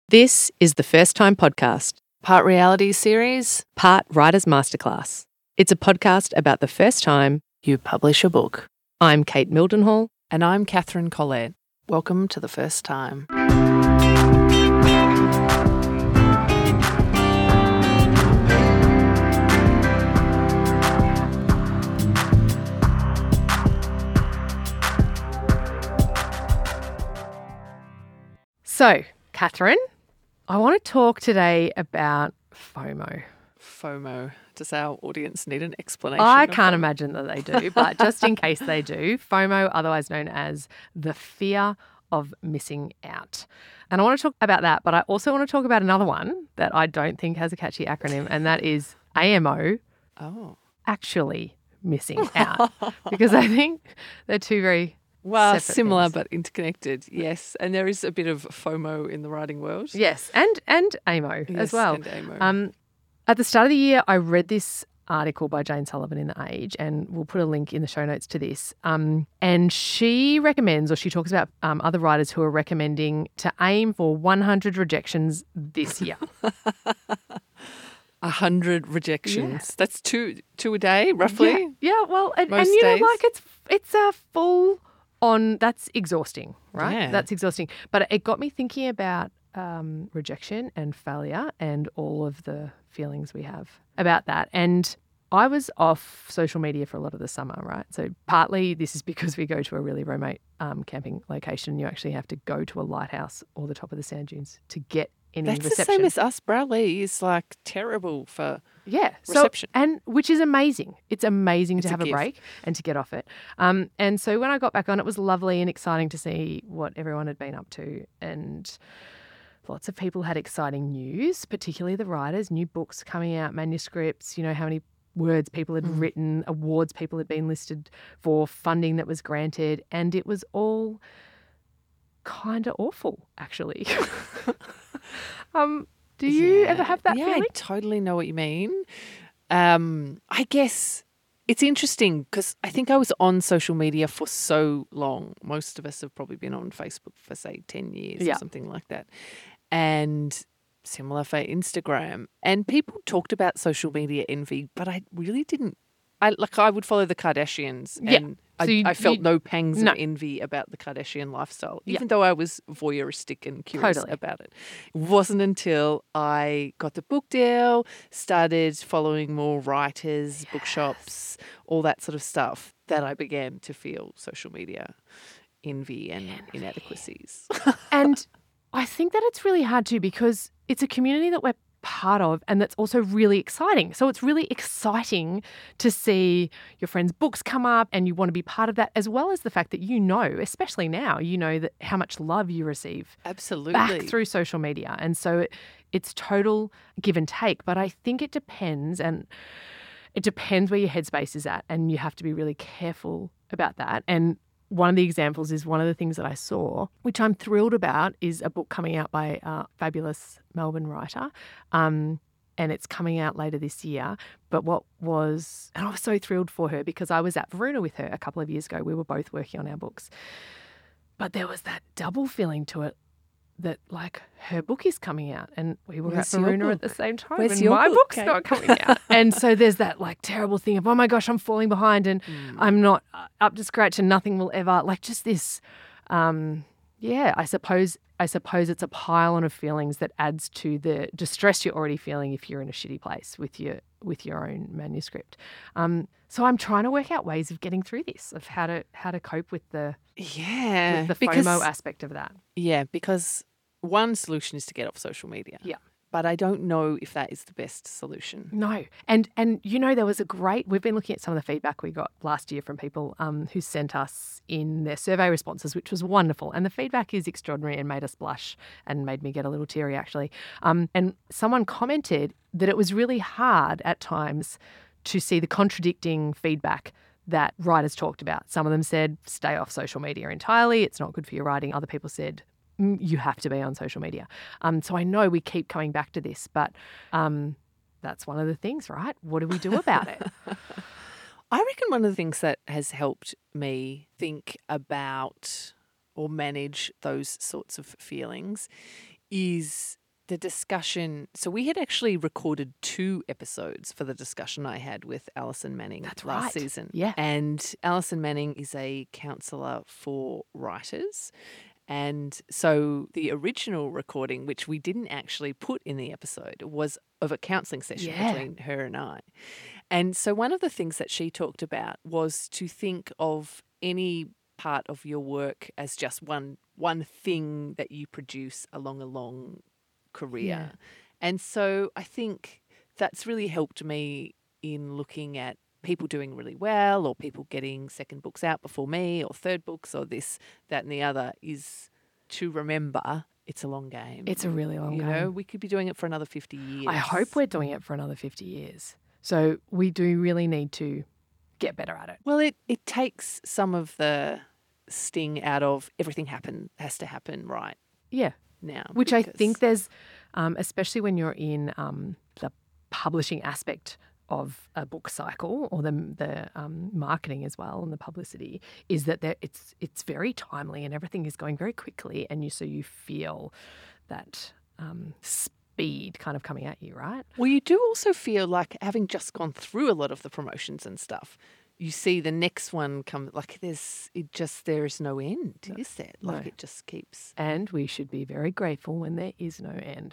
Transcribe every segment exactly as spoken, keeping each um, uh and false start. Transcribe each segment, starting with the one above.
This is the First Time Podcast, part reality series, part Writer's Masterclass. It's a podcast about the first time you publish a book. I'm Kate Mildenhall. And I'm Catherine Collette. Welcome to The First Time. So, Catherine, I want to talk today about FOMO. FOMO. Does our audience need an explanation? I can't FOMO? imagine that they do, but just in case they do, FOMO, otherwise known as the fear of missing out. And I want to talk about that, but I also want to talk about another one that I don't think has a catchy acronym, and that is A M O, oh. actually missing out, because I think they're two very Well, similar things. but interconnected, yes. And there is a bit of FOMO in the writing world. Yes, and and A M O yes, as well. And A M O. Um, at the start of the year, I read this article by Jane Sullivan in The Age, and we'll put a link in the show notes to this. Um, and she recommends, or she talks about um, other writers who are recommending to aim for one hundred rejections this year. A hundred rejections. Yeah. That's two two a day, roughly. Yeah, yeah well, and, Most and you days. know, like it's it's a full on. That's exhausting, right? Yeah. That's exhausting. But it got me thinking about um, rejection and failure and all of the feelings we have about that. And I was off social media for a lot of the summer, right? So partly this is because we go to a really remote um, camping location, and you actually have to go to a lighthouse or the top of the sand dunes to get any That's reception. the same as us. Bradley is like terrible for yeah, reception. So, and which is amazing. It's amazing it's to have a, a, a break and to get off it. Um, and so when I got back on, it was lovely and exciting to see what everyone had been up to, and lots of people had exciting news, particularly the writers, new books coming out, manuscripts, you know, how many words people had Mm. written, awards people had been listed for, funding that was granted, and it was all kind of awful, actually. um, do you yeah. ever have that yeah, feeling? I totally know what you mean. Um, I guess it's interesting because I think I was on social media for so long. Most of us have probably been on Facebook for, say, ten years Yeah. or something like that. And similar for Instagram. And people talked about social media envy, but I really didn't. I like I would follow the Kardashians, Yeah. and So I, you- I felt you- no pangs no. of envy about the Kardashian lifestyle, Yeah. even though I was voyeuristic and curious Totally. about it. It wasn't until I got the book deal, started following more writers, bookshops, all that sort of stuff, that I began to feel social media envy and Envy. inadequacies. And I think that it's really hard too, because it's a community that we're part of and that's also really exciting. So it's really exciting to see your friends' books come up and you want to be part of that, as well as the fact that you know, especially now, you know that how much love you receive Absolutely. back through social media. And so it, it's total give and take. But I think it depends, and it depends where your headspace is at, and you have to be really careful about that. And one of the examples is one of the things that I saw, which I'm thrilled about, is a book coming out by a fabulous Melbourne writer. Um, and it's coming out later this year. But what was, and I was so thrilled for her because I was at Varuna with her a couple of years ago. We were both working on our books. But there was that double feeling to it, that like her book is coming out and we were Where's at your Varuna at book? the same time Where's and your my book, book's Kate? not coming out. And so there's that like terrible thing of, oh my gosh, I'm falling behind and Mm. I'm not up to scratch and nothing will ever, like just this, um, yeah, I suppose I suppose it's a pile on of feelings that adds to the distress you're already feeling if you're in a shitty place with your with your own manuscript. Um, so I'm trying to work out ways of getting through this, of how to how to cope with the Yeah. with the because, FOMO aspect of that. Yeah, because one solution is to get off social media. Yeah. But I don't know if that is the best solution. No. And, and you know, there was a great, we've been looking at some of the feedback we got last year from people um, who sent us in their survey responses, which was wonderful. And the feedback is extraordinary and made us blush and made me get a little teary, actually. Um, and someone commented that it was really hard at times to see the contradicting feedback that writers talked about. Some of them said, stay off social media entirely. It's not good for your writing. Other people said, you have to be on social media. Um, so I know we keep coming back to this, but um, that's one of the things, right? What do we do about it? I reckon one of the things that has helped me think about or manage those sorts of feelings is the discussion. So we had actually recorded two episodes for the discussion I had with Alison Manning That's last right. season. Yeah. And Alison Manning is a counsellor for writers. And so the original recording, which we didn't actually put in the episode, was of a counselling session Yeah. between her and I. And so one of the things that she talked about was to think of any part of your work as just one one thing that you produce along a long career. Yeah. And so I think that's really helped me in looking at people doing really well or people getting second books out before me or third books or this, that and the other is to remember it's a long game. It's a really long you game. know, we could be doing it for another fifty years. I hope we're doing it for another fifty years. So we do really need to get better at it. Well, it, it takes some of the sting out of everything happen has to happen right Yeah. now. Which I because- think there's, um, especially when you're in um, the publishing aspect of a book cycle or the the um, marketing as well and the publicity, is that there, it's it's very timely and everything is going very quickly, and you so you feel that um, speed kind of coming at you, right? Well, you do also feel like having just gone through a lot of the promotions and stuff, you see the next one come, like there's, it just, there is no end, No. is there? Like No. it just keeps. And we should be very grateful when there is no end.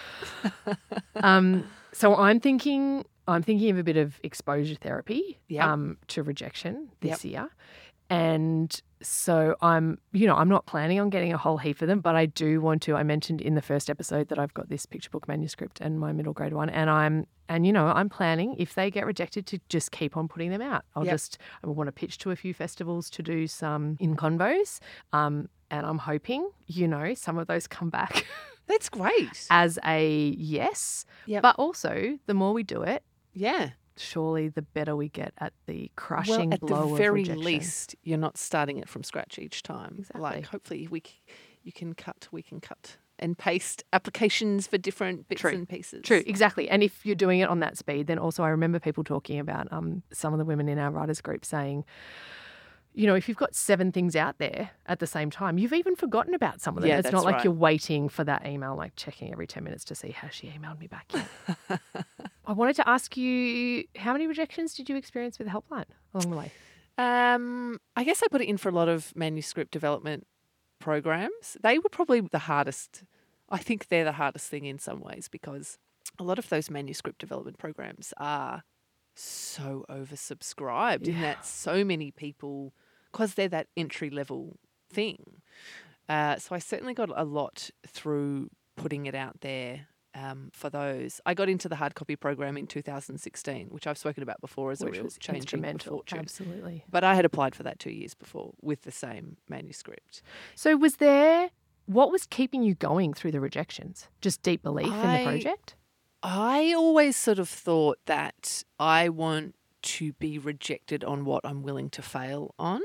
um, so I'm thinking, I'm thinking of a bit of exposure therapy Yep. um, to rejection this year, and so I'm, you know, I'm not planning on getting a whole heap of them, but I do want to. I mentioned in the first episode that I've got this picture book manuscript and my middle grade one, and I'm, and you know, I'm planning if they get rejected to just keep on putting them out. I'll Yep. just, I want to pitch to a few festivals to do some in convos. Um, And I'm hoping, you know, some of those come back That's great. as a yes. Yep. But also, the more we do it, Yeah. surely the better we get at the crushing Well, at blow the of very rejection. least, you're not starting it from scratch each time. Exactly. Like hopefully we, c- you can cut, we can cut and paste applications for different bits True. and pieces. True, exactly. And if you're doing it on that speed, then also I remember people talking about um, some of the women in our writers group saying, you know, if you've got seven things out there at the same time, you've even forgotten about some of them. Yeah, it's that's not like right. you're waiting for that email, like checking every ten minutes to see has she emailed me back yet. I wanted to ask you, how many rejections did you experience with the helpline along the way? Um, I guess I put it in for a lot of manuscript development programs. They were probably the hardest. I think they're the hardest thing in some ways because a lot of those manuscript development programs are so oversubscribed in Yeah. that so many people, because they're that entry level thing. Uh, so I certainly got a lot through putting it out there um, for those. I got into the hard copy program in two thousand sixteen, which I've spoken about before as Which a real was changing instrumental. fortune. Absolutely. But I had applied for that two years before with the same manuscript. So was there, what was keeping you going through the rejections? Just deep belief in I- the project? I always sort of thought that I want to be rejected on what I'm willing to fail on.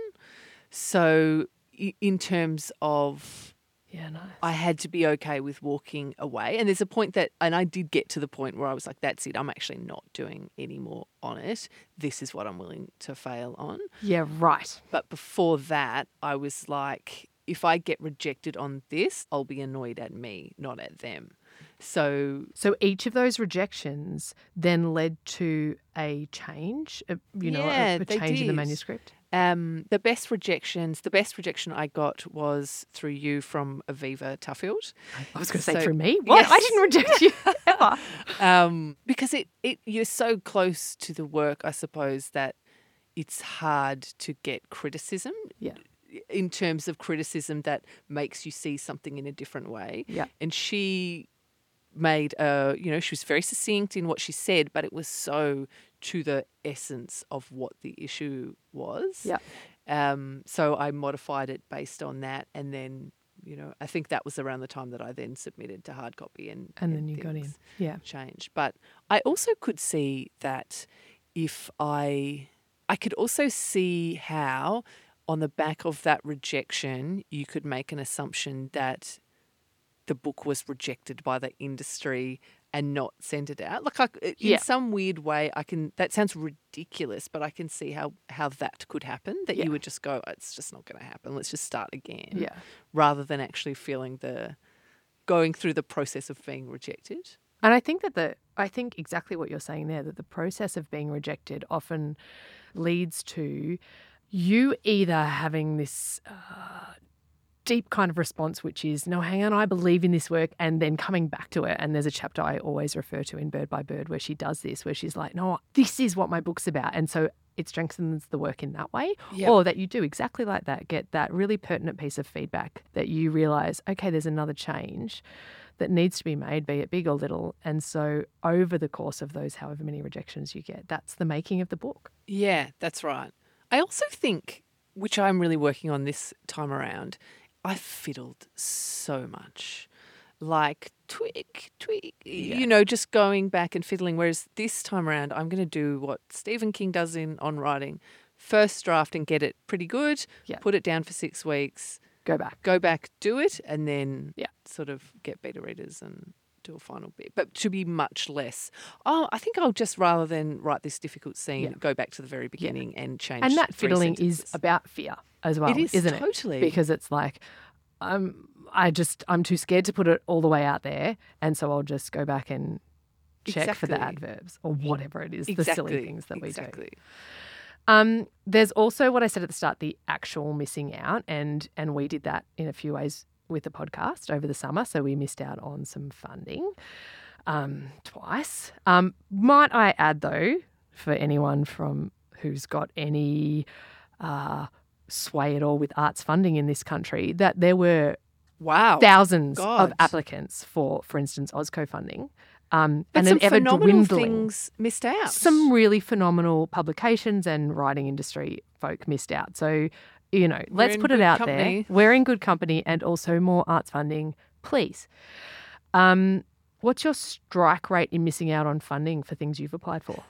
So i- in terms of Yeah, nice. I had to be okay with walking away. And there's a point that, and I did get to the point where I was like, that's it. I'm actually not doing any more on it. This is what I'm willing to fail on. Yeah, right. But before that, I was like, if I get rejected on this, I'll be annoyed at me, not at them. So So each of those rejections then led to a change, a, you know, Yeah, a, a they change in the did. manuscript. um, the best rejections, the best rejection I got was through you from Aviva Tuffield. I was going to say So- through me. What? I Yes. didn't reject you ever. Um, because it, it you're so close to the work, I suppose, that it's hard to get criticism. Yeah. In terms of criticism that makes you see something in a different way. Yeah. And she made a, you know, she was very succinct in what she said, but it was so to the essence of what the issue was. Yeah. Um, so I modified it based on that. And then, you know, I think that was around the time that I then submitted to hard copy and, And then you got in. things Yeah. changed. But I also could see that if I, I could also see how on the back of that rejection, you could make an assumption that the book was rejected by the industry and not sent it out. Like I, in Yeah. some weird way, I can. That sounds ridiculous, but I can see how how that could happen. That Yeah. you would just go, it's just not going to happen. Let's just start again. Yeah. Rather than actually feeling the going through the process of being rejected. And I think that the I think exactly what you're saying there, that the process of being rejected often leads to you either having this uh, deep kind of response, which is, no, hang on, I believe in this work, and then coming back to it. And there's a chapter I always refer to in Bird by Bird where she does this, where she's like, no, this is what my book's about. And so it strengthens the work in that way. Yep. Or that you do exactly like that, get that really pertinent piece of feedback that you realise, okay, there's another change that needs to be made, be it big or little. And so over the course of those however many rejections you get, that's the making of the book. Yeah, that's right. I also think, which I'm really working on this time around, I fiddled so much. Like tweak, tweak, Yeah. you know, just going back and fiddling. Whereas this time around, I'm going to do what Stephen King does in On Writing. First draft and get it pretty good, Yeah. put it down for six weeks, Go back. go back, do it, and then Yeah. sort of get beta readers and do a final bit. But to be much less, oh, I think I'll just, rather than write this difficult scene, Yeah. go back to the very beginning and change. And that three fiddling sentences. is about fear as well, It is, isn't it? totally. Because it's like, I'm, I just, I'm too scared to put it all the way out there. And so I'll just go back and check for the Exactly. adverbs or whatever it is, the exactly. silly things that we do. exactly. Um, there's also what I said at the start, the actual missing out. And, and we did that in a few ways with the podcast over the summer. So we missed out on some funding um, twice. Um, might I add, though, for anyone from who's got any uh, sway at all with arts funding in this country, that there were Wow. thousands God. of applicants for, for instance, OzCo funding. Um, But and some an ever phenomenal dwindling. things missed out. Some really phenomenal publications and writing industry folk missed out. So, you know, let's in put it good out company. there. We're in good company, and also more arts funding, please. Um, what's your strike rate in missing out on funding for things you've applied for?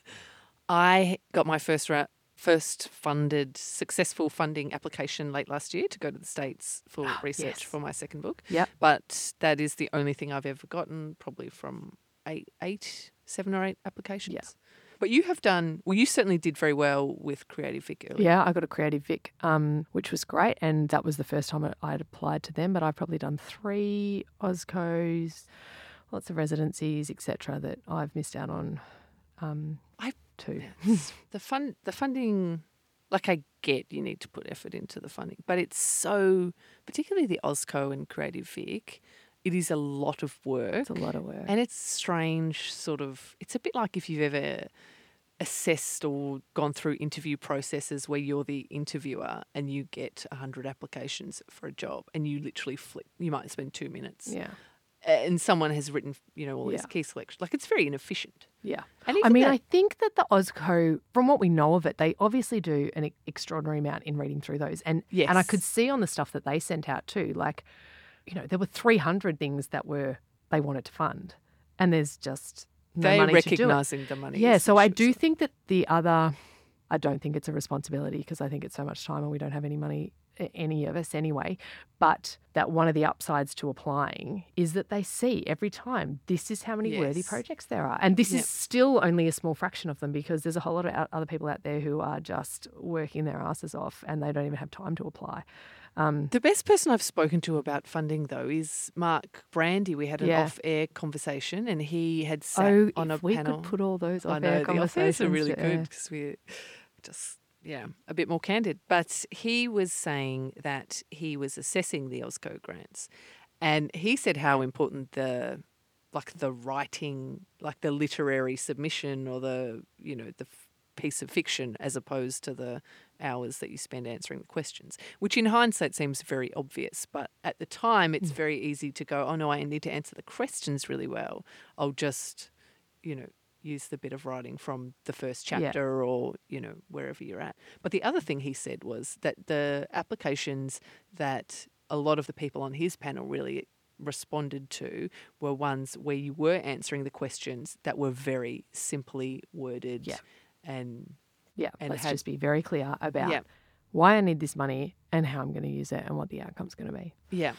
I got my first ra- first funded, successful funding application late last year to go to the States for research yes. for my second book. Yep. But that is the only thing I've ever gotten, probably from eight, eight seven or eight applications. Yeah. But you have done, well, you certainly did very well with Creative Vic earlier. Yeah, I got a Creative Vic, um, which was great, and that was the first time I had applied to them. But I've probably done three OzCos, lots of residencies, et cetera, that I've missed out on. Um, I too. It's- the fun, the funding, like I get you need to put effort into the funding, but it's so, particularly the OzCo and Creative Vic, it is a lot of work. It's a lot of work. And it's strange, sort of, it's a bit like if you've ever assessed or gone through interview processes where you're the interviewer and you get one hundred applications for a job and you literally flip, you might spend two minutes. yeah, And someone has written, you know, all these Yeah. key selections. Like, it's very inefficient. yeah. And I even mean, that- I think that the OzCo, from what we know of it, they obviously do an e- extraordinary amount in reading through those. And and I could Yes. see on the stuff that they sent out too, like, you know, there were three hundred things that were they wanted to fund, and there's just no they're money to do it. recognising the money. Yeah, is so the I issue, do so- think that the other, I don't think it's a responsibility because I think it's so much time and we don't have any money, a- any of us anyway. But that one of the upsides to applying is that they see every time this is how many worthy Yes. projects there are. And this Yep. is still only a small fraction of them because there's a whole lot of out- other people out there who are just working their asses off and they don't even have time to apply. Um, The best person I've spoken to about funding, though, is Mark Brandy. We had an Yeah. off-air conversation, and he had sat oh, on if a we panel. could put all those I off know air the conversations. off-airs are really yeah. good because we just yeah a bit more candid. But he was saying that he was assessing the OzCo grants, and he said how important the like the writing, like the literary submission or the you know the f- piece of fiction as opposed to the hours that you spend answering the questions, which in hindsight seems very obvious. But at the time, it's very easy to go, oh, no, I need to answer the questions really well. I'll just, you know, use the bit of writing from the first Yeah. chapter or, you know, wherever you're at. But the other thing he said was that the applications that a lot of the people on his panel really responded to were ones where you were answering the questions that were very simply worded Yeah. and Yeah, and let's had- just be very clear about Yeah. why I need this money and how I'm going to use it and what the outcome's going to be. yeah.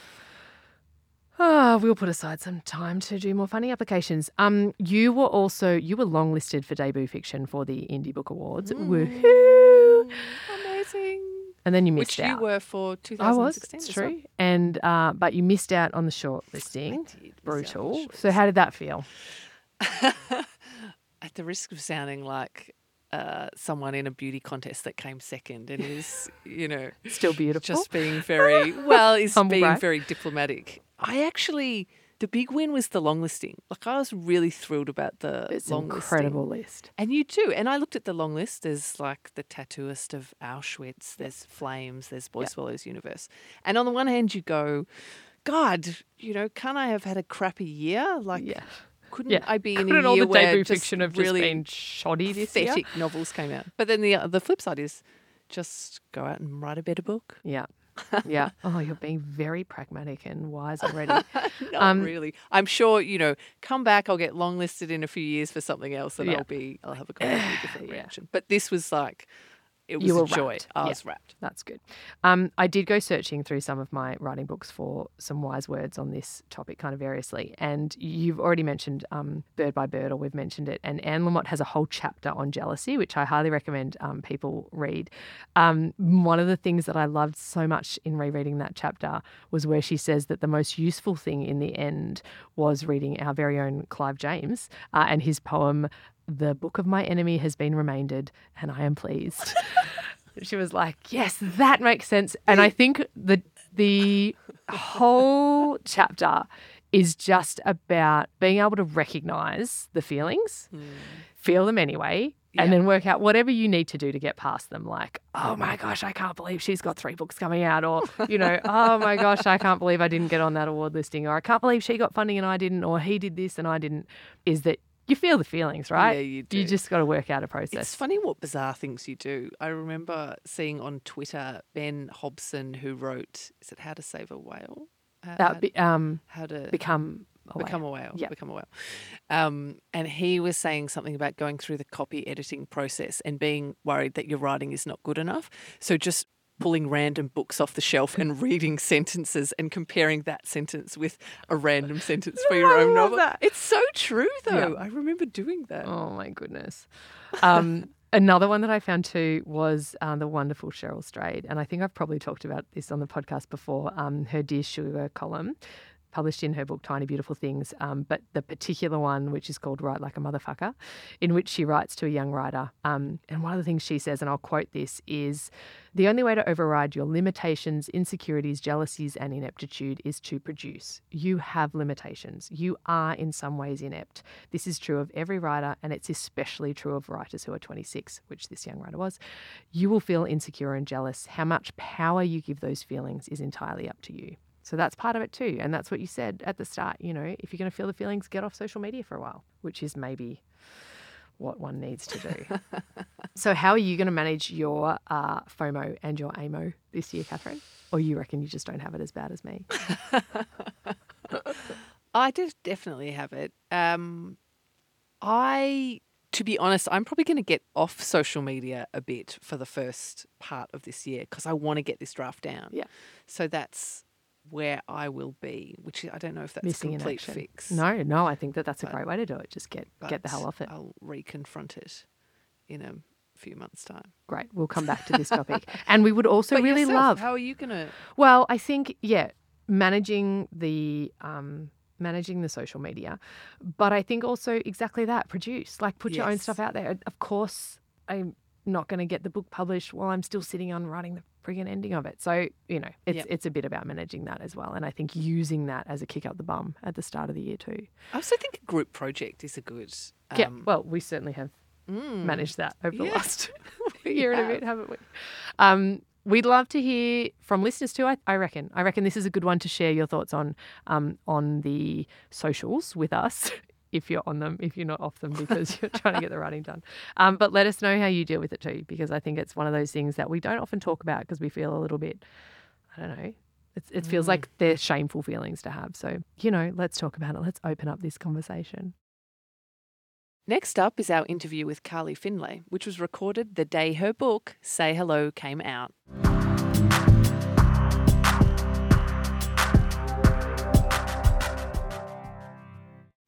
Ah, we'll put aside some time to do more funding applications. Um, you were also you were longlisted for debut fiction for the Indie Book Awards. Woohoo! Amazing. and then you missed Which out. you were for I was, twenty sixteen. it's as well. true. And uh, but you missed out on the shortlisting. I did miss out on the Brutal. shortlist. So how did that feel? At the risk of sounding like uh, someone in a beauty contest that came second and is, you know, Still beautiful. just being very, well, is Humble being brag. very diplomatic. I actually, the big win was the long listing. Like, I was really thrilled about the It's an long incredible listing. list. And you too. And I looked at the long list. There's like the Tattooist of Auschwitz, there's Flames, there's Boy Yep. Swallows Universe. And on the one hand, you go, God, you know, can't I have had a crappy year? Like, Yeah. couldn't Yeah. I be in Couldn't a all year the where debut just fiction have really just been shoddy this year? pathetic novels came out? But then the the flip side is just go out and write a better book. Yeah. Yeah. Oh, you're being very pragmatic and wise already. Not Um, really. I'm sure, you know, come back, I'll get long listed in a few years for something else and Yeah. I'll be I'll have a completely different Yeah. reaction. But this was like it was You a were joy. wrapped. I Yeah. was wrapped. That's good. Um, I did go searching through some of my writing books for some wise words on this topic kind of variously. And you've already mentioned um, Bird by Bird, or we've mentioned it. And Anne Lamott has a whole chapter on jealousy, which I highly recommend um, people read. Um, one of the things that I loved so much in rereading that chapter was where she says that the most useful thing in the end was reading our very own Clive James uh, and his poem, "The Book of My Enemy has been remaindered, and I am pleased." She was like, yes, that makes sense. And I think the the whole chapter is just about being able to recognize the feelings, feel them anyway, and Yeah. then work out whatever you need to do to get past them. Like, oh my gosh, I can't believe she's got three books coming out. Or, you know, oh my gosh, I can't believe I didn't get on that award listing. Or I can't believe she got funding and I didn't. Or he did this and I didn't. Is that you feel the feelings, right? Yeah, you do. You just got to work out a process. It's funny what bizarre things you do. I remember seeing on Twitter Ben Hobson, who wrote, is it How to Save a Whale? Uh, That be, um, how to become a become whale. a whale. Yeah. Become a whale. Um, and he was saying something about going through the copy editing process and being worried that your writing is not good enough. So just pulling random books off the shelf and reading sentences and comparing that sentence with a random sentence for your I own love novel. that. It's so true, though. Yeah. I remember doing that. Oh my goodness. Um, another one that I found too was uh, the wonderful Cheryl Strayed, and I think I've probably talked about this on the podcast before. Um, her Dear Sugar column, published in her book Tiny Beautiful Things, um, but the particular one, which is called Write Like a Motherfucker, in which she writes to a young writer. Um, and one of the things she says, and I'll quote this, is the only way to override your limitations, insecurities, jealousies, and ineptitude is to produce. You have limitations. You are in some ways inept. This is true of every writer, and it's especially true of writers who are twenty-six, which this young writer was. You will feel insecure and jealous. How much power you give those feelings is entirely up to you. So that's part of it too. And that's what you said at the start. You know, if you're going to feel the feelings, get off social media for a while, which is maybe what one needs to do. So how are you going to manage your uh, FOMO and your A M O this year, Catherine? Or you reckon you just don't have it as bad as me? I did definitely have it. Um, I, to be honest, I'm probably going to get off social media a bit for the first part of this year because I want to get this draft down. Yeah. So that's where I will be, which I don't know if that's Missing a in complete action. fix. No, no, I think that that's a But- great way to do it. Just get get the but hell off it. I'll reconfront it in a few months' time. Great. We'll come back to this topic. And we would also But really yourself, love. How are you going to? Well, I think, yeah, managing the um, managing the social media, but I think also exactly that, produce, like put your own Yes. stuff out there. Of course, I'm not going to get the book published while I'm still sitting on writing the friggin' ending of it. So, you know, it's Yep. it's a bit about managing that as well. And I think using that as a kick up the bum at the start of the year too. I also think a group project is a good. Um, yeah, well, we certainly have mm, managed that over the Yeah, last we year and a have. bit, haven't we? Um, we'd love to hear from listeners too. I, I reckon. I reckon this is a good one to share your thoughts on um, on the socials with us. If you're on them, if you're not off them because you're trying to get the writing done. Um, but let us know how you deal with it too, because I think it's one of those things that we don't often talk about because we feel a little bit, I don't know, it's, it feels Mm. like they're shameful feelings to have. So, you know, let's talk about it. Let's open up this conversation. Next up is our interview with Carly Finlay, which was recorded the day her book, Say Hello, came out.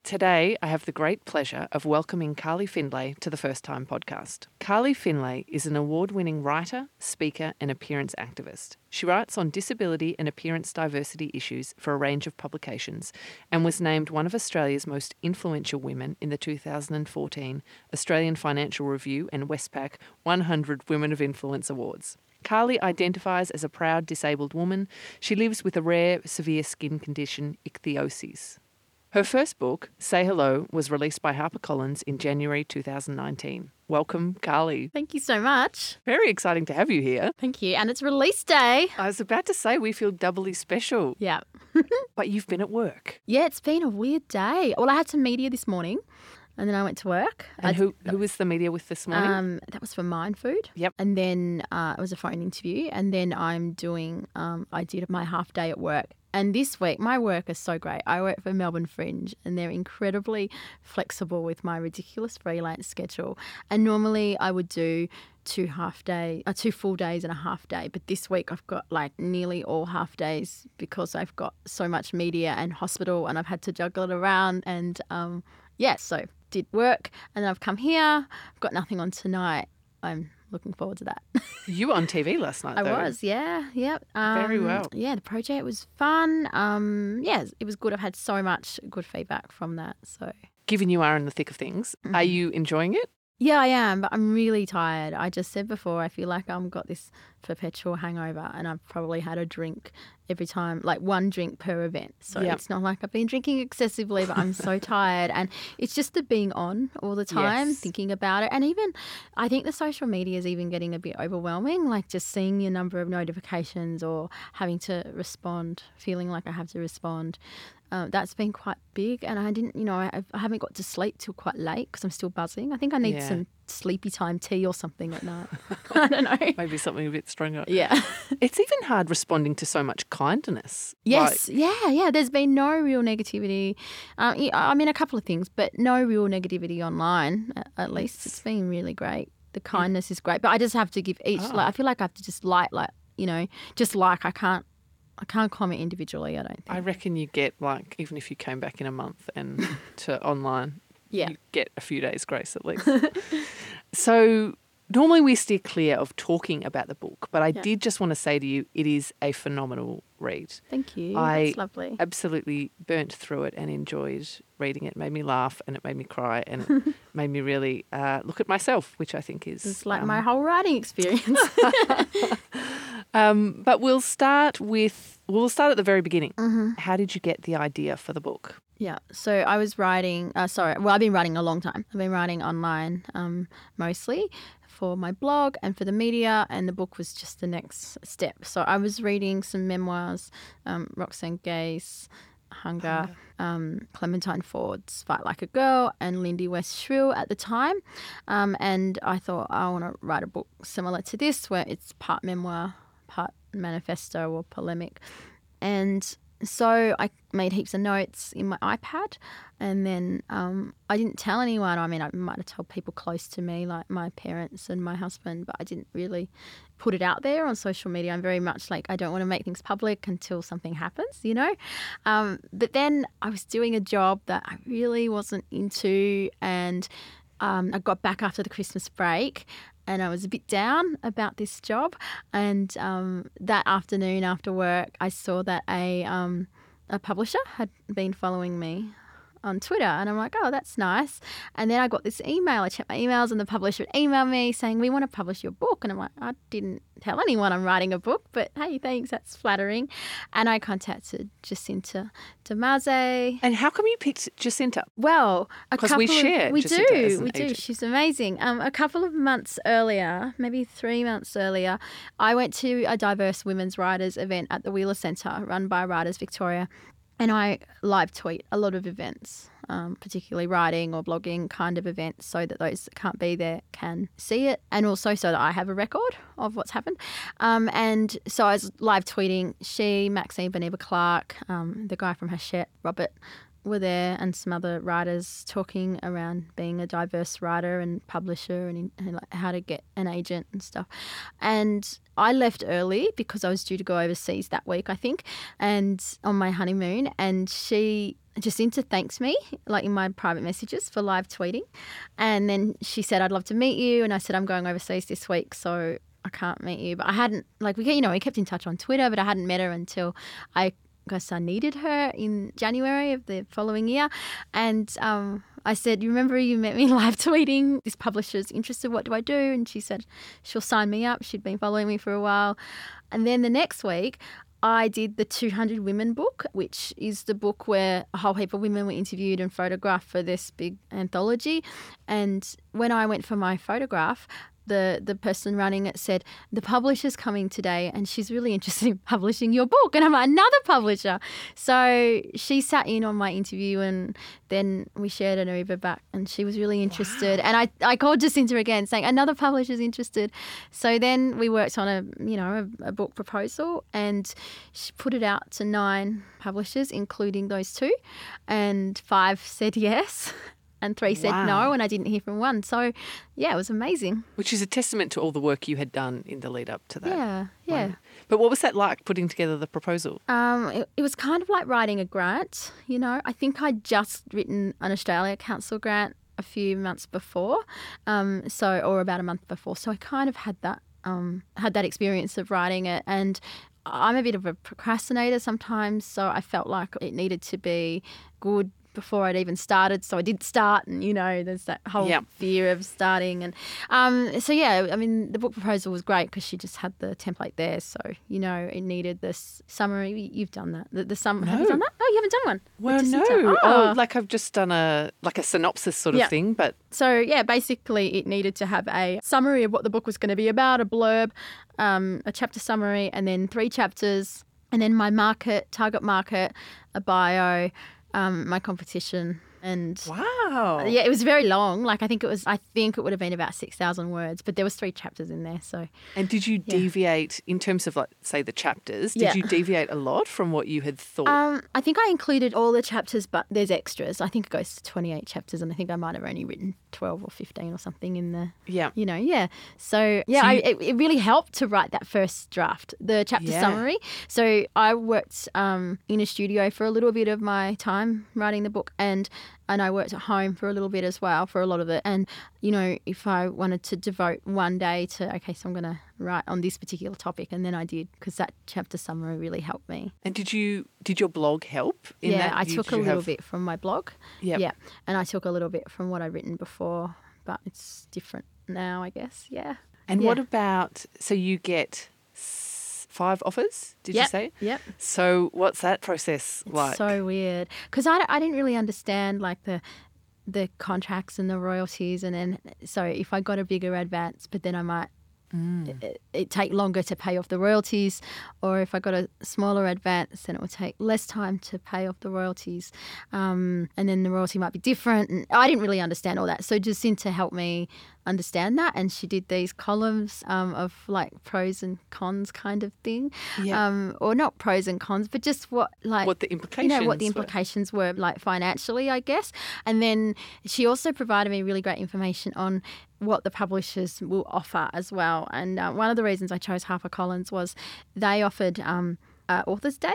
Today, I have the great pleasure of welcoming Carly Findlay to the First Time podcast. Carly Findlay is an award-winning writer, speaker, and appearance activist. She writes on disability and appearance diversity issues for a range of publications and was named one of Australia's most influential women in the two thousand fourteen Australian Financial Review and Westpac one hundred Women of Influence Awards. Carly identifies as a proud disabled woman. She lives with a rare, severe skin condition, ichthyosis. Her first book, Say Hello, was released by HarperCollins in January two thousand nineteen. Welcome, Carly. Thank you so much. Very exciting to have you here. Thank you. And it's release day. I was about to say we feel doubly special. Yeah. But you've been at work. Yeah, it's been a weird day. Well, I had some media this morning and then I went to work. And I, who who was the media with this morning? Um, that was for Mind Food. Yep. And then uh, it was a phone interview. And then I'm doing, um, I did my half day at work. And this week, my work is so great. I work for Melbourne Fringe and they're incredibly flexible with my ridiculous freelance schedule. And normally I would do two half day, uh, two full days and a half day. But this week I've got like nearly all half days because I've got so much media and hospital and I've had to juggle it around. And um, yeah, so did work and then I've come here. I've got nothing on tonight. I'm looking forward to that. You were on T V last night, I though. was, yeah, yeah. Um, Very well. Yeah, the project was fun. Um, yeah, it was good. I've had so much good feedback from that. So, Given you are in the thick of things, Mm-hmm. are you enjoying it? yeah, I am, but I'm really tired. I just said before, I feel like I've got this perpetual hangover and I've probably had a drink every time, like one drink per event. So Yep. it's not like I've been drinking excessively, but I'm so tired. And it's just the being on all the time, Yes. thinking about it. And even I think the social media is even getting a bit overwhelming, like just seeing the number of notifications or having to respond, feeling like I have to respond. Um, that's been quite big, and I didn't, you know, I, I haven't got to sleep till quite late because I'm still buzzing. I think I need Yeah. some sleepy time tea or something at night. I don't know. Maybe something a bit stronger. Yeah. It's even hard responding to so much kindness. Yes. yeah. Yeah. There's been no real negativity. Um, yeah, I mean, a couple of things, but no real negativity online. At, at least it's been really great. The kindness is great, but I just have to give each. Oh. Like, I feel like I have to just like, like you know, just like I can't. I can't comment individually. I don't think. I reckon you get, like, even if you came back in a month and to online, Yeah. you get a few days grace at least. So normally we steer clear of talking about the book, but I Yeah. did just want to say to you, it is a phenomenal read. Thank you. I That's lovely. Absolutely burnt through it and enjoyed reading it. It made me laugh and it made me cry and it made me really uh, look at myself, which I think is... It's like um, my whole writing experience. Um, but we'll start with, we'll start at the very beginning. Mm-hmm. How did you get the idea for the book? Yeah. So I was writing, uh, sorry, well, I've been writing a long time. I've been writing online um, mostly for my blog and for the media, and the book was just the next step. So I was reading some memoirs, um, Roxane Gay's Hunger, um, Clementine Ford's Fight Like a Girl, and Lindy West Shrill at the time. Um, and I thought I want to write a book similar to this where it's part memoir, part manifesto or polemic. And so I made heaps of notes in my iPad, and then um, I didn't tell anyone. I mean, I might have told people close to me, like my parents and my husband, but I didn't really put it out there on social media. I'm very much like, I don't want to make things public until something happens, you know? Um, but then I was doing a job that I really wasn't into, and um, I got back after the Christmas break and I was a bit down about this job. And um, that afternoon after work, I saw that a um, a publisher had been following me on Twitter, and I'm like, oh, that's nice. And then I got this email. I checked my emails, and the publisher would email me saying, we want to publish your book. And I'm like, I didn't tell anyone I'm writing a book, but hey, thanks, that's flattering. And I contacted Jacinta Damaze. And how come you picked Jacinta? Well, a 'Cause couple we of, share we Jacinta as do, an we do. agent. She's amazing. Um, a couple of months earlier, maybe three months earlier, I went to a diverse women's writers event at the Wheeler Centre, run by Writers Victoria, and I live tweet a lot of events, um, particularly writing or blogging kind of events, so that those that can't be there can see it, and also so that I have a record of what's happened. Um, and so I was live tweeting. She, Maxine Beneva Clark, um, the guy from Hachette, Robert, were there, and some other writers talking around being a diverse writer and publisher, and, and like how to get an agent and stuff. And I left early because I was due to go overseas that week, I think, and on my honeymoon. And she Jacinta thanks me, like in my private messages for live tweeting. And then she said, I'd love to meet you. And I said, I'm going overseas this week, so I can't meet you. But I hadn't, like, we, you know, we kept in touch on Twitter, but I hadn't met her until I guess I needed her in January of the following year. And um, I said, you remember you met me live tweeting? This publisher's interested. What do I do? And she said she'll sign me up. She'd been following me for a while. And then the next week, I did the two hundred Women book, which is the book where a whole heap of women were interviewed and photographed for this big anthology. And when I went for my photograph, the the person running it said, the publisher's coming today and she's really interested in publishing your book. And I'm like, another publisher. So she sat in on my interview and then we shared an Uber back and she was really interested. Wow. And I, I called Jacinta again saying, another publisher's interested. So then we worked on a, you know, a, a book proposal and she put it out to nine publishers, including those two, and five said yes. And three said Wow. no, and I didn't hear from one. So, yeah, it was amazing. Which is a testament to all the work you had done in the lead up to that. Yeah, yeah. Wow. But what was that like, putting together the proposal? Um, it, it was kind of like writing a grant, you know. I think I'd just written an Australia Council grant a few months before, um, so or about a month before. So I kind of had that um, had that experience of writing it, and I'm a bit of a procrastinator sometimes, so I felt like it needed to be good before I'd even started. So I did start, and, you know, there's that whole yep. fear of starting. And um, so, yeah, I mean, the book proposal was great because she just had the template there. So, you know, it needed this summary. You've done that. The, the sum- no. Have you done that? Oh, you haven't done one? Well, no. Oh. oh, like I've just done a, like a synopsis sort of yep. thing, but... So, yeah, basically it needed to have a summary of what the book was going to be about, a blurb, um, a chapter summary, and then three chapters, and then my market, target market, a bio, Um, my competition, and wow, yeah, it was very long. Like I think it was, I think it would have been about six thousand words, but there was three chapters in there. So, and did you yeah. deviate in terms of, like, say, the chapters? Did yeah. you deviate a lot from what you had thought? Um, I think I included all the chapters, but there's extras. I think it goes to twenty-eight chapters, and I think I might have only written twelve or fifteen or something in the, yeah, you know, yeah. So yeah, so you, I, it, it really helped to write that first draft, the chapter yeah. summary. So I worked um, in a studio for a little bit of my time writing the book, and and I worked at home for a little bit as well, for a lot of it. And, you know, if I wanted to devote one day to, okay, so I'm going to write on this particular topic, and then I did, because that chapter summary really helped me. And did you did your blog help in yeah, that? I You- took did a you little have... bit from my blog. Yep. Yeah, and I took a little bit from what I'd written before, but it's different now, I guess. Yeah. And yeah. what about, so you get s- five offers, did yep. you say? Yep. So what's that process It's like? so weird, because I, I didn't really understand, like, the the contracts and the royalties, and then so if I got a bigger advance, but then I might mm. it, it take longer to pay off the royalties, or if I got a smaller advance, then it would take less time to pay off the royalties, um, and then the royalty might be different. And I didn't really understand all that, so Jacinta helped me understand that, and she did these columns um, of like pros and cons kind of thing, Yeah. um, or not pros and cons, but just what like what the implications you know what the were. implications were, like financially, I guess. And then she also provided me really great information on what the publishers will offer as well. And uh, one of the reasons I chose HarperCollins was they offered um, uh, Authors Day.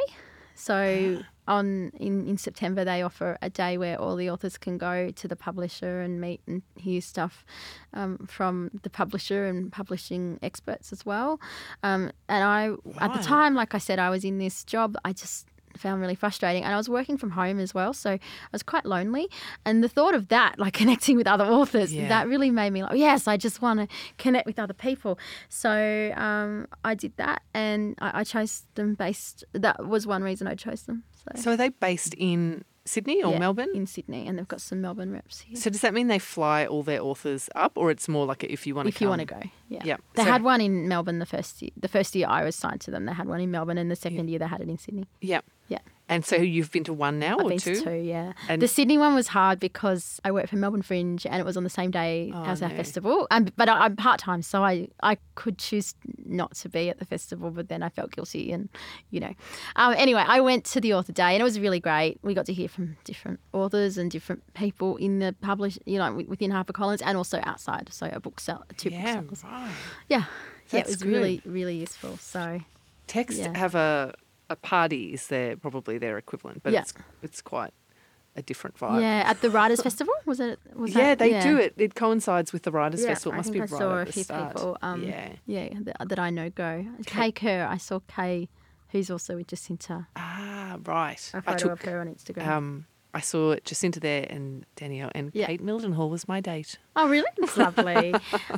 So on in, in September, they offer a day where all the authors can go to the publisher and meet and hear stuff um, from the publisher and publishing experts as well. Um, and I, at the Right. time, like I said, I was in this job. I just found really frustrating, and I was working from home as well, so I was quite lonely. And the thought of that, like connecting with other authors, Yeah. that really made me like, yes, I just want to connect with other people. So um, I did that, and I, I chose them based. That was one reason I chose them. So, So are they based in Sydney or yeah, Melbourne? in Sydney, and they've got some Melbourne reps here. So does that mean they fly all their authors up, or it's more like if you want to If come? you want to go, yeah. Yeah. They So- had one in Melbourne the first year. The first year I was signed to them, they had one in Melbourne, and the second year they had it in Sydney. Yeah. Yeah. And so you've been to one now I've or been two? to two, yeah. And- the Sydney one was hard because I worked for Melbourne Fringe, and it was on the same day Oh, as our no. festival. Um, but I, I'm part time, so I, I could choose not to be at the festival, but then I felt guilty, and you know. Um, anyway, I went to the author day, and it was really great. We got to hear from different authors and different people in the publish, you know, within HarperCollins and also outside. So a book sell, two Yeah, booksellers. right. Yeah, yeah, That's it was good. really, really useful. So Text Yeah. have a a party is their probably their equivalent, but Yeah. it's it's quite a different vibe. Yeah, at the Writers' Festival, was it? Was yeah, that? they yeah. do it. It coincides with the Writers' Yeah, Festival. It I must think be I right saw at a the few start. people. Um, yeah. yeah, that, that I know go. Kay Kerr, I saw Kay, who's also with Jacinta. Ah, right. A I photo took, of her on Instagram. um, I saw Jacinta there and Danielle and Yeah. Kate Mildenhall was my date. Oh, really? That's lovely.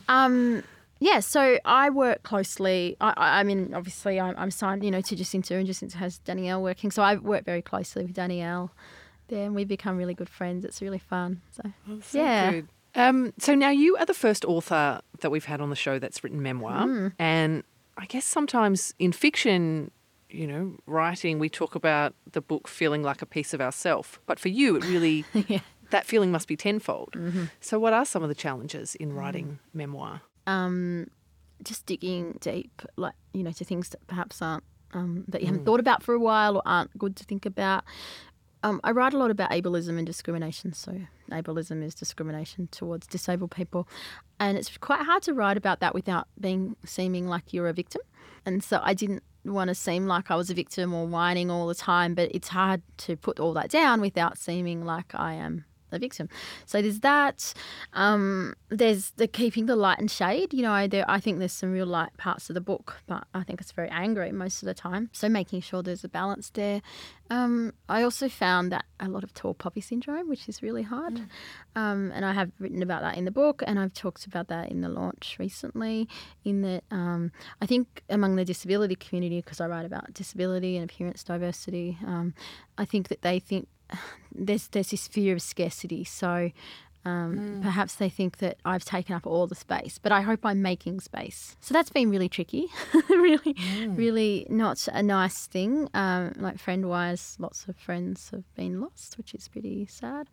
um, yeah, so I work closely. I, I I mean, obviously, I'm, I'm signed, you know, to Jacinta, and Jacinta has Danielle working. So I work very closely with Danielle there, and we've become really good friends. It's really fun. So, Oh, so yeah. good. Um, so now you are the first author that we've had on the show that's written memoir. Mm. And I guess sometimes in fiction, you know, writing, we talk about the book feeling like a piece of ourself. But for you, it really, Yeah. that feeling must be tenfold. Mm-hmm. So what are some of the challenges in writing memoir? Um, just digging deep, like, you know, to things that perhaps aren't, um, that you haven't thought about for a while or aren't good to think about. Um, I write a lot about ableism and discrimination. So ableism is discrimination towards disabled people. And it's quite hard to write about that without being seeming like you're a victim. And so I didn't want to seem like I was a victim or whining all the time, but it's hard to put all that down without seeming like I am a victim. So there's that. Um, there's the keeping the light and shade. You know, I, there, I think there's some real light parts of the book, but I think it's very angry most of the time. So making sure there's a balance there. Um, I also found that a lot of tall poppy syndrome, which is really hard. Mm. Um, and I have written about that in the book, and I've talked about that in the launch recently, in that um, I think among the disability community, because I write about disability and appearance diversity, um, I think that they think there's there's this fear of scarcity. So um, mm. perhaps they think that I've taken up all the space, but I hope I'm making space. So that's been really tricky, really, mm. really not a nice thing. Um, like friend-wise, lots of friends have been lost, which is pretty sad.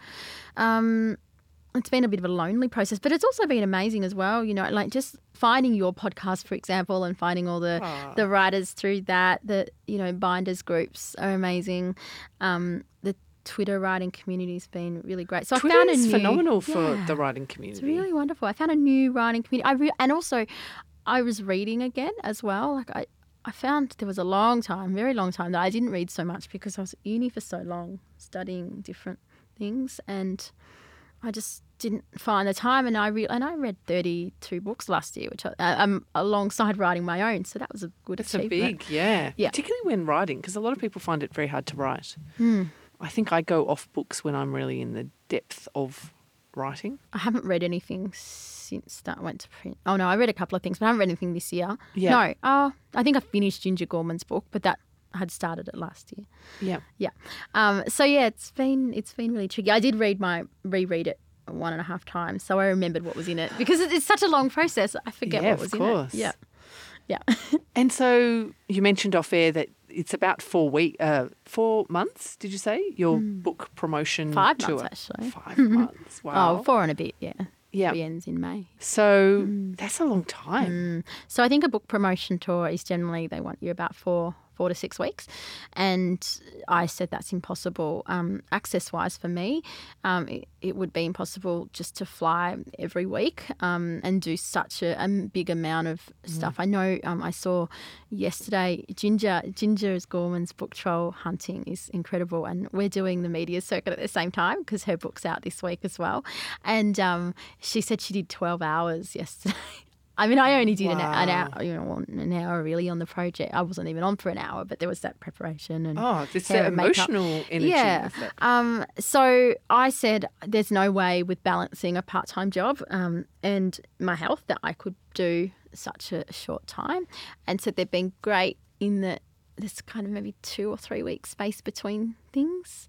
Um, it's been a bit of a lonely process, but it's also been amazing as well. You know, like just finding your podcast, for example, and finding all the, the writers through that. The, you know, Binders groups are amazing. Um, the Twitter writing community has been really great. So Twitter I found a is new, phenomenal for yeah, the writing community. It's really wonderful. I found a new writing community. I re- and also, I was reading again as well. Like I, I found there was a long time, very long time, that I didn't read so much because I was at uni for so long, studying different things, and I just didn't find the time. And I re- and I read thirty-two books last year, which I, um, alongside writing my own. So that was a good That's achievement. a big, yeah. yeah. Particularly when writing, because a lot of people find it very hard to write. Mm. I think I go off books when I'm really in the depth of writing. I haven't read anything since that went to print. Oh, no, I read a couple of things, but I haven't read anything this year. Yeah. No, uh, I think I finished Ginger Gorman's book, but that I had started it last year. Yeah. Yeah. Um, so, yeah, it's been it's been really tricky. I did read my reread it one and a half times, so I remembered what was in it because it's such a long process. I forget yeah, what was of in course. it. Yeah. Yeah. And so you mentioned off air that it's about four week, uh, four months. Did you say your mm. book promotion Five tour? months actually. Five months. Wow. Oh, four and a bit. Yeah. Yeah. It ends in May. So mm. that's a long time. Mm. So I think a book promotion tour is generally they want you about four. four to six weeks. And I said that's impossible um, access-wise for me. Um, it, it would be impossible just to fly every week um, and do such a, a big amount of stuff. Mm. I know um, I saw yesterday Ginger, Ginger Gorman's book Troll Hunting is incredible, and we're doing the media circuit at the same time because her book's out this week as well. And um, she said she did twelve hours yesterday. I mean, I only did wow. an, an hour, you know, an hour really on the project. I wasn't even on for an hour, but there was that preparation and oh, it's hair that and makeup. emotional energy. Yeah. Um. So I said, there's no way with balancing a part-time job um, and my health that I could do such a short time, and so they've been great in that there's kind of maybe two or three weeks space between things.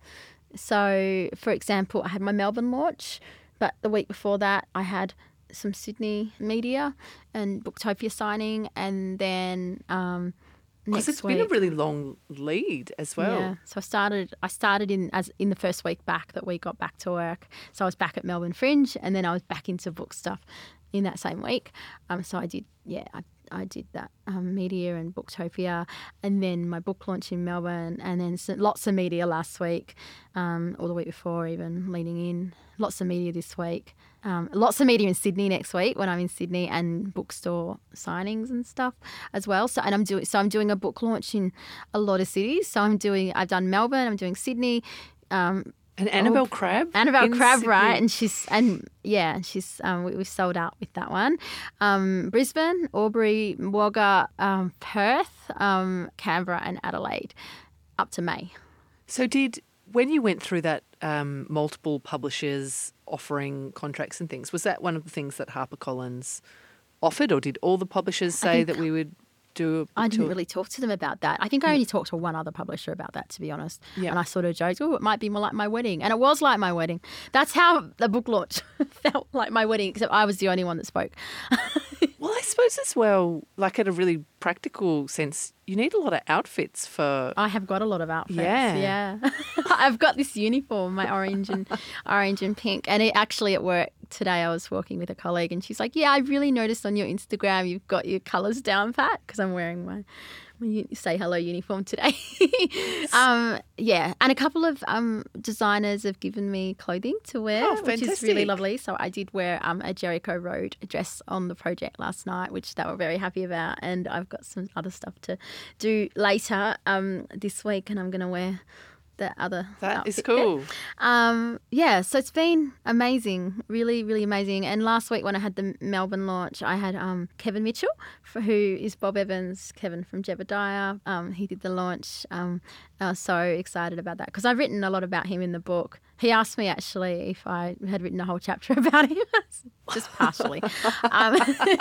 So, for example, I had my Melbourne launch, but the week before that I had some Sydney media and Booktopia signing, and then um, next it's week. been a really long lead as well. Yeah, so I started. I started in as in the first week back that we got back to work. So I was back at Melbourne Fringe, and then I was back into book stuff in that same week. Um, so I did. Yeah, I I did that um, media and Booktopia, and then my book launch in Melbourne, and then some, lots of media last week, um, or the week before even leading in. Lots of media this week. Um, lots of media in Sydney next week when I'm in Sydney, and bookstore signings and stuff as well. So and I'm doing so I'm doing a book launch in a lot of cities. So I'm doing I've done Melbourne, I'm doing Sydney, um, And Annabelle Crabb? Annabelle in Crabb, Sydney. right? And she's and yeah, she's um, we, we sold out with that one. Um, Brisbane, Albury, Wagga, um, Perth, um, Canberra, and Adelaide, up to May. So did, when you went through that um, multiple publishers offering contracts and things, was that one of the things that HarperCollins offered, or did all the publishers say think- that we would do a book I didn't tour? really talk to them about that. I think I only talked to one other publisher about that, to be honest. Yeah. And I sort of joked, oh, it might be more like my wedding. And it was like my wedding. That's how the book launch felt like my wedding, except I was the only one that spoke. Well, I suppose as well, like at a really practical sense, you need a lot of outfits for... I have got a lot of outfits. Yeah. Yeah. I've got this uniform, my orange and orange and pink. And it actually at work today I was walking with a colleague and she's like, yeah, I really noticed on your Instagram you've got your colours down pat because I'm wearing my, my uni- Say Hello uniform today. um, yeah. And a couple of um, designers have given me clothing to wear, Oh, which is fantastic. really lovely. So I did wear um, a Jericho Road dress on the project last night, which they were very happy about. And I've got some other stuff to do later um, this week and I'm going to wear the other That is outfit there. cool. Um, yeah, so it's been amazing, really, really amazing. And last week when I had the Melbourne launch, I had um, Kevin Mitchell, for, who is Bob Evans, Kevin from Jebediah. Um, he did the launch. Um, I was so excited about that because I've written a lot about him in the book. He asked me actually if I had written a whole chapter about him, just partially. um,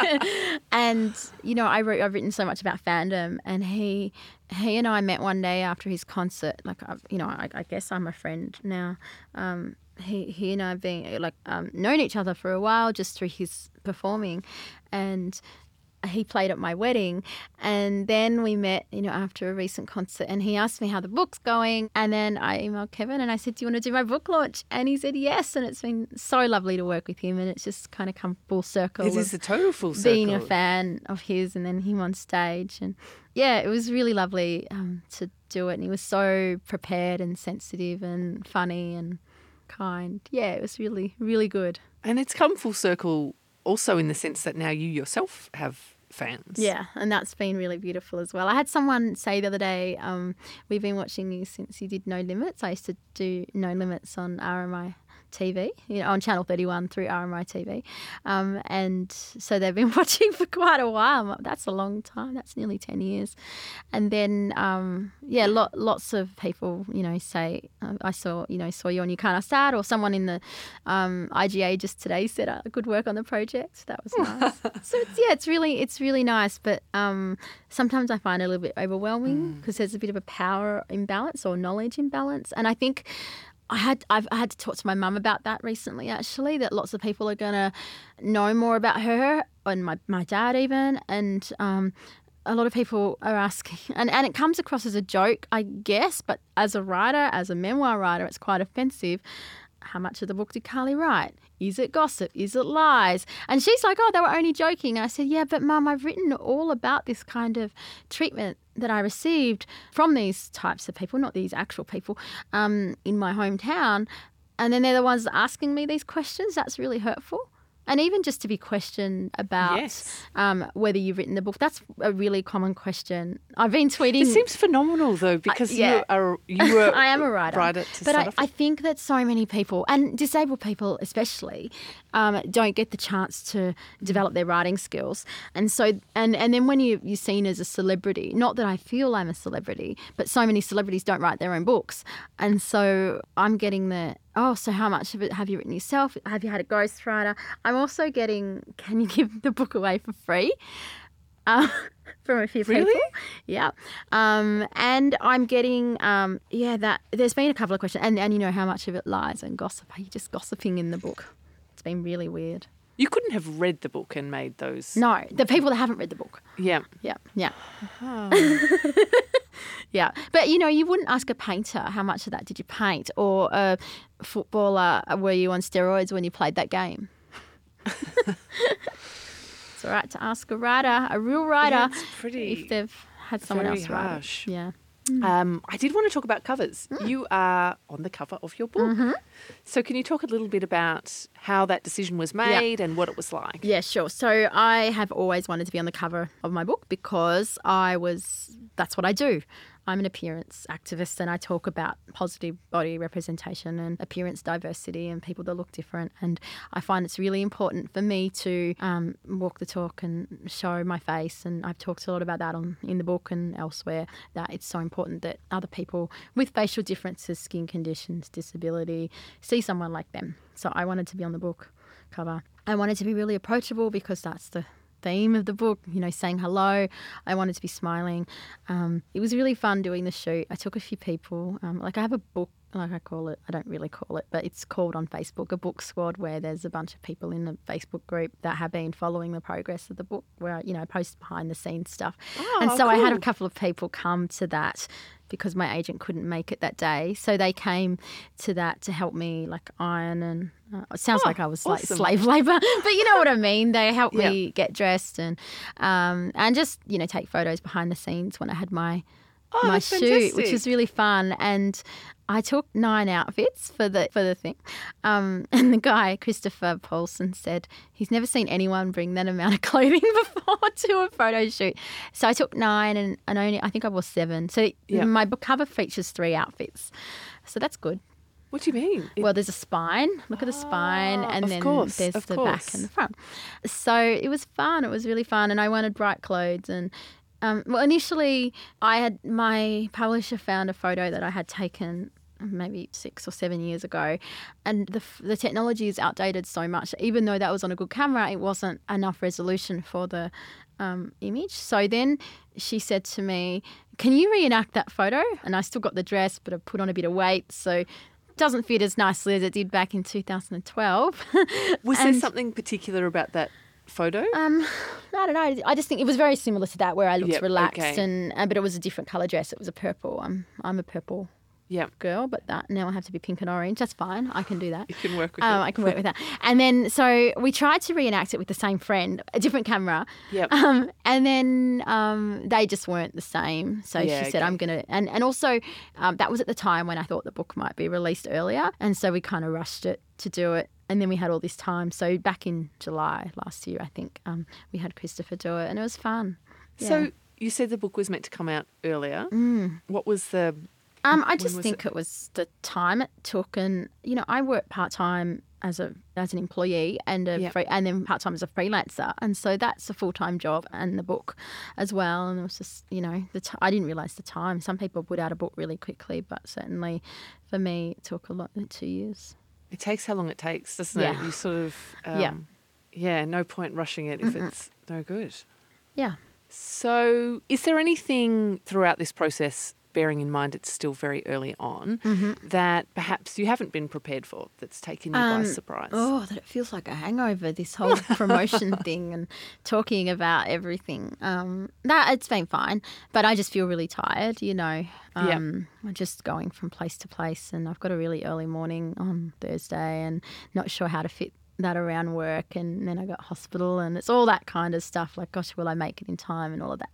and you know, I wrote, I've written so much about fandom, and he, he and I met one day after his concert. Like, I've, you know, I, I guess I'm a friend now. Um, he, he and I have been like um, known each other for a while just through his performing, and he played at my wedding. And then we met, you know, after a recent concert, and he asked me how the book's going. And then I emailed Kevin and I said, do you want to do my book launch? And he said yes. And it's been so lovely to work with him. And it's just kind of come full circle. It of is a total full circle. being a fan of his and then him on stage. And yeah, it was really lovely um, to do it. And he was so prepared and sensitive and funny and kind. Yeah, it was really, really good. And it's come full circle also in the sense that now you yourself have fans. Yeah, and that's been really beautiful as well. I had someone say the other day, um, we've been watching you since you did No Limits. I used to do No Limits on R M I T V, you know, on Channel thirty-one through R M I T V. Um, and so they've been watching for quite a while. I'm like, that's a long time. That's nearly ten years. And then, um, yeah, lot, lots of people, you know, say, uh, I saw, you know, saw you on You Can't Ask That, or someone in the um, I G A just today said, uh, good work on the project. That was nice. So, it's, yeah, it's really, it's really nice. But um, sometimes I find it a little bit overwhelming because there's a bit of a power imbalance or knowledge imbalance. And I think I had I've I had to talk to my mum about that recently, actually, that lots of people are going to know more about her, and my, my dad even, and um, a lot of people are asking, and, and it comes across as a joke, I guess, but as a writer, as a memoir writer, it's quite offensive. How much of the book did Carly write? Is it gossip? Is it lies? And she's like, oh, they were only joking. And I said, yeah, but Mum, I've written all about this kind of treatment that I received from these types of people, not these actual people, um, in my hometown. And then they're the ones asking me these questions. That's really hurtful. And even just to be questioned about Yes. um, whether you've written the book, that's a really common question. I've been tweeting. It seems phenomenal though, because yeah. you are you were I am a writer. writer to but start I, off I with. think that so many people, and disabled people especially, um, don't get the chance to develop their writing skills. And so, and, and then when you, you're seen as a celebrity, not that I feel I'm a celebrity, but so many celebrities don't write their own books. And so I'm getting the, oh, so how much of it have you written yourself? Have you had a ghostwriter? I'm also getting, can you give the book away for free? Um, from a few Really? people. Yeah. Um, and I'm getting, um, yeah, that there's been a couple of questions. And, and you know how much of it lies and gossip. Are you just gossiping in the book? It's been really weird. You couldn't have read the book and made those. No, the people that haven't read the book. Yeah. Yeah, yeah. Oh. Yeah. But, you know, you wouldn't ask a painter how much of that did you paint, or a footballer, were you on steroids when you played that game? It's all right to ask a writer, a real writer, Yeah, it's pretty if they've had someone very else write harsh. it. Yeah. Um, I did want to talk about covers. Mm. You are on the cover of your book. Mm-hmm. So can you talk a little bit about how that decision was made and what it was like? Yeah, sure. So I have always wanted to be on the cover of my book because I was, that's what I do. I'm an appearance activist and I talk about positive body representation and appearance diversity and people that look different. And I find it's really important for me to um, walk the talk and show my face. And I've talked a lot about that on in the book and elsewhere, that it's so important that other people with facial differences, skin conditions, disability, see someone like them. So I wanted to be on the book cover. I wanted to be really approachable because that's the theme of the book, you know, saying hello. I wanted to be smiling. Um, it was really fun doing the shoot. I took a few people. Um, like I have a book, like I call it, I don't really call it, but it's called on Facebook, a book squad, where there's a bunch of people in the Facebook group that have been following the progress of the book, where, you know, I post behind the scenes stuff. Oh, and so cool. I had a couple of people come to that because my agent couldn't make it that day. So they came to that to help me like iron and uh, it sounds Oh, like I was awesome. like slave labour, but you know what I mean. They helped Yeah. me get dressed and um, and just, you know, take photos behind the scenes when I had my Oh, my that's shoot, fantastic. which was really fun. And I took nine outfits for the for the thing. Um, and the guy, Christopher Paulson, said he's never seen anyone bring that amount of clothing before to a photo shoot. So I took nine and, and only I think I wore seven. So Yeah. my book cover features three outfits. So that's good. What do you mean? It- Well, there's a spine. Look at the spine, Ah, and of then course, there's of the course. back and the front. So it was fun. It was really fun, and I wanted bright clothes. And um, well, initially, I had my publisher found a photo that I had taken maybe six or seven years ago, and the the technology is outdated so much. Even though that was on a good camera, it wasn't enough resolution for the um, image. So then she said to me, "Can you reenact that photo?" And I still got the dress, but I put on a bit of weight, so doesn't fit as nicely as it did back in two thousand twelve. Was there And, something particular about that photo? Um, I don't know. I just think it was very similar to that, where I looked Yep, relaxed, okay. and uh, but it was a different colour dress. It was a purple. I'm I'm a purple Yeah, girl, but that now I have to be pink and orange. That's fine. I can do that. you can work with Um, it. I can work with that. And then so we tried to reenact it with the same friend, a different camera. Yep. Um, and then um, they just weren't the same. So Yeah, she said, okay. I'm going to, and, and also um, that was at the time when I thought the book might be released earlier. And so we kind of rushed it to do it. And then we had all this time. So back in July last year, I think, um, we had Christopher do it and it was fun. Yeah. So you said the book was meant to come out earlier. Mm. What was the... Um, I When just was think it? it? was the time it took, and you know, I work part time as a as an employee and a Yep. free, and then part time as a freelancer, and so that's a full time job and the book as well. And it was just, you know, the t- I didn't realize the time. Some people put out a book really quickly, but certainly for me, it took a lot, two years. It takes how long it takes, doesn't it? Yeah. You sort of... Um, Yeah. Yeah, no point rushing it if Mm-mm. it's no good. Yeah. So is there anything throughout this process, bearing in mind it's still very early on, Mm-hmm. that perhaps you haven't been prepared for, that's taken you by Um, surprise? Oh, that it feels like a hangover, this whole promotion thing and talking about everything. Um, that it's been fine, but I just feel really tired, you know. Yeah. Um, I'm just going from place to place, and I've got a really early morning on Thursday and not sure how to fit that around work, and then I got hospital, and it's all that kind of stuff, like, gosh, will I make it in time and all of that.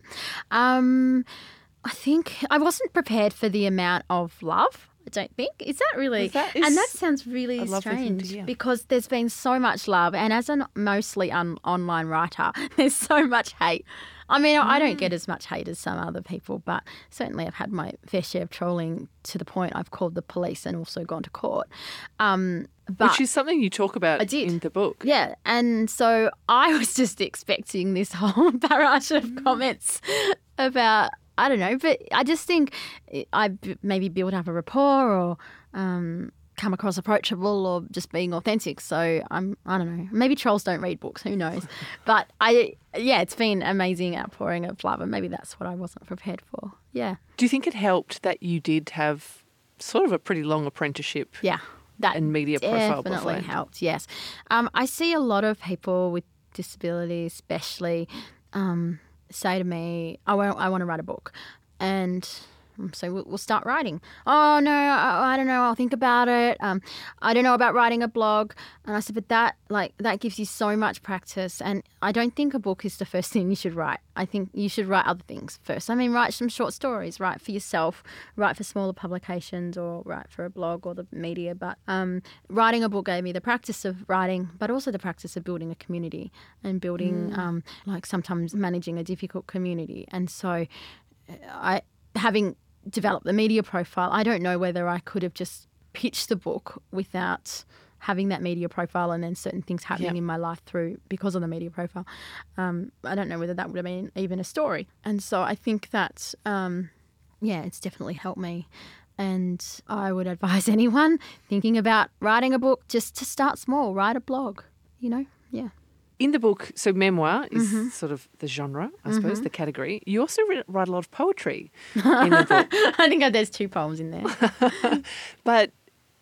Um, I think I wasn't prepared for the amount of love. I don't think. Is that really? Well, that and is that sounds really a lovely thing to strange hear. because there's been so much love, and as a mostly un- online writer, there's so much hate. I mean, I don't Mm. get as much hate as some other people, but certainly I've had my fair share of trolling to the point I've called the police and also gone to court. Um, but Which is something you talk about I did. in the book. yeah, and so I was just expecting this whole barrage of Mm. comments about, I don't know, but I just think I b- maybe built up a rapport or um, come across approachable or just being authentic. So I'm, I don't know, maybe trolls don't read books, who knows? But I, yeah, it's been amazing outpouring of love, and maybe that's what I wasn't prepared for. Yeah, Do you think it helped that you did have sort of a pretty long apprenticeship yeah, that and media profile definitely beforehand? helped. Yes, um, I see a lot of people with disabilities, especially, um, say to me, "I want, I want to write a book," and so we'll, we'll start writing. Oh no, I, I don't know. I'll think about it. Um, I don't know about writing a blog. And I said, but that like that gives you so much practice. And I don't think a book is the first thing you should write. I think you should write other things first. I mean, write some short stories. Write for yourself. Write for smaller publications, or write for a blog or the media. But um, writing a book gave me the practice of writing, but also the practice of building a community and building, um, like sometimes managing a difficult community. And so, I having develop the media profile. I don't know whether I could have just pitched the book without having that media profile and then certain things happening Yep. in my life through because of the media profile. Um, I don't know whether that would have been even a story. And so I think that, um, yeah, it's definitely helped me. And I would advise anyone thinking about writing a book just to start small, write a blog, you know, yeah. In the book, so memoir is Mm-hmm. sort of the genre, I suppose, the category. You also re- write a lot of poetry in the book. I think there's two poems in there. But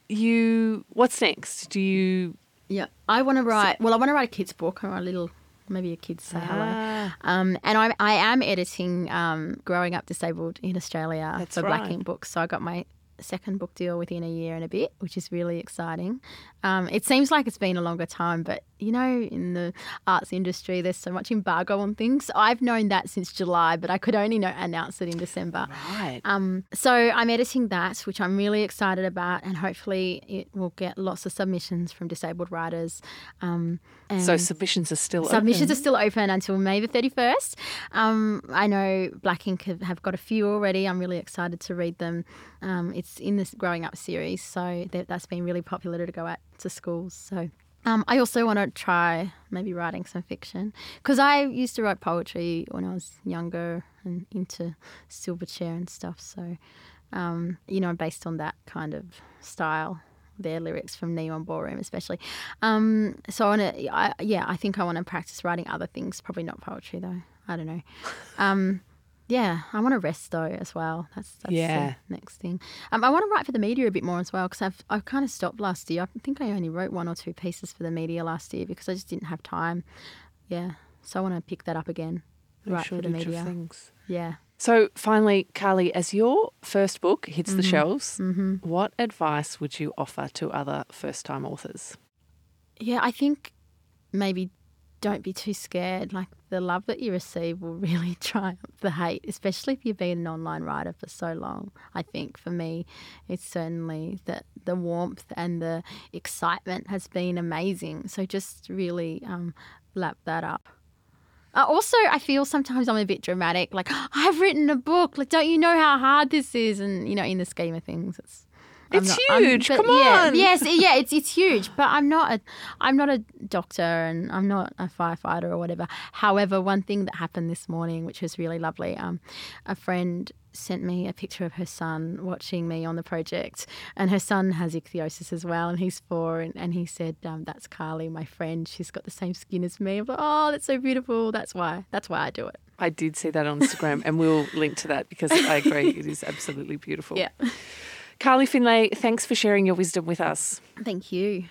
you, what's next? Do you... Yeah, I want to write, well, I want to write a kid's book or a little, maybe a kid's say hello. Ah, Um, and I, I am editing um, Growing Up Disabled in Australia That's for Black right. Ink Books. So I got my second book deal within a year and a bit, which is really exciting. Um, it seems like it's been a longer time, but, you know, in the arts industry, there's so much embargo on things. So I've known that since July, but I could only know, announce it in December. right. Um, so I'm editing that, which I'm really excited about, and hopefully it will get lots of submissions from disabled writers. Um, and So submissions are still submissions open. are still open until May the thirty-first. Um, I know Black Ink have, have got a few already. I'm really excited to read them. Um, it's in this Growing Up series, so that, that's been really popular to go out to schools. So um, I also want to try maybe writing some fiction because I used to write poetry when I was younger and into Silverchair and stuff. So, um, you know, based on that kind of style, their lyrics from Neon Ballroom especially. Um, so I want to, I, yeah, I think I want to practice writing other things, probably not poetry though. I don't know. Um, yeah, I want to rest though as well. That's, that's Yeah. the next thing. Um, I want to write for the media a bit more as well because I've I've kind of stopped last year. I think I only wrote one or two pieces for the media last year because I just didn't have time. Yeah, so I want to pick that up again. No Write for the shortage of media. things. Yeah. So finally, Carly, as your first book hits the shelves, Mm-hmm. what advice would you offer to other first-time authors? Yeah, I think maybe don't be too scared. Like the love that you receive will really triumph the hate, especially if you've been an online writer for so long. I think for me, it's certainly that the warmth and the excitement has been amazing. So just really um, lap that up. Uh, also, I feel sometimes I'm a bit dramatic. Like, I've written a book. Like, don't you know how hard this is? And, you know, in the scheme of things, it's I'm It's not- I'm- huge. but Come yeah, on. Yes, yeah, it's it's huge. But I'm not a I'm not a doctor and I'm not a firefighter or whatever. However, one thing that happened this morning, which was really lovely, um, a friend sent me a picture of her son watching me on the project, and her son has ichthyosis as well, and he's four, and, and he said, um, "That's Carly, my friend. She's got the same skin as me." I'm like, "Oh, that's so beautiful. That's why. That's why I do it." I did see that on Instagram, and we'll link to that because I agree it is absolutely beautiful. Yeah. Carly Finlay, thanks for sharing your wisdom with us. Thank you.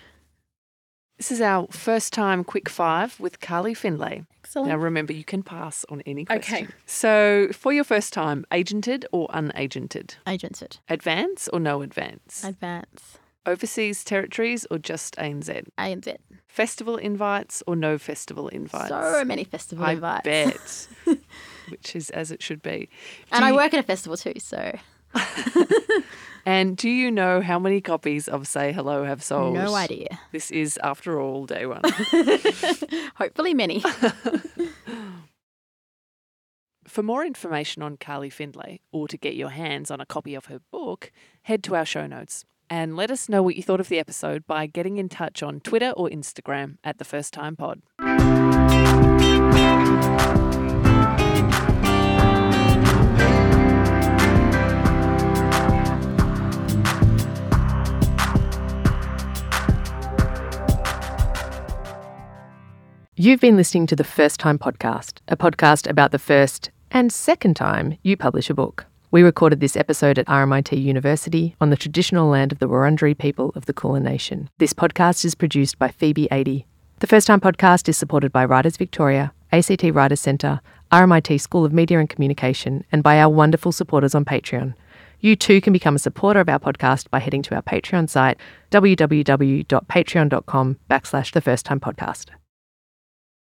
This is our first time quick five with Carly Finlay. Excellent. Now remember, you can pass on any question. Okay. So for your first time, agented or unagented? Agented. Advance or no advance? Advance. Overseas territories or just A N Z? A N Z. Festival invites or no festival invites? So many festival I invites. bet. Which is as it should be. And Do I you- work at a festival too, so And do you know how many copies of Say Hello have sold? no idea. This is, after all, day one. Hopefully many. For more information on Carly Findlay or to get your hands on a copy of her book, head to our show notes and let us know what you thought of the episode by getting in touch on Twitter or Instagram at The First Time Pod. You've been listening to the First Time Podcast, a podcast about the first and second time you publish a book. We recorded this episode at R M I T University on the traditional land of the Wurundjeri people of the Kulin Nation. This podcast is produced by Phoebe Adey. The First Time Podcast is supported by Writers Victoria, A C T Writers Centre, R M I T School of Media and Communication, and by our wonderful supporters on Patreon. You too can become a supporter of our podcast by heading to our Patreon site, www.patreon.com backslash the First Time Podcast.